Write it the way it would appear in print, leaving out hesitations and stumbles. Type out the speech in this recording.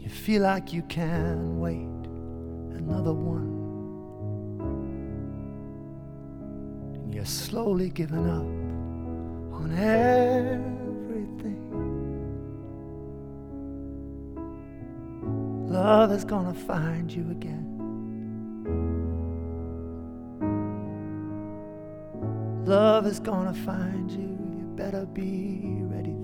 You feel like you can't wait another one, and you're slowly giving up on everything. Love is gonna find you again. Love is gonna find you. You better be ready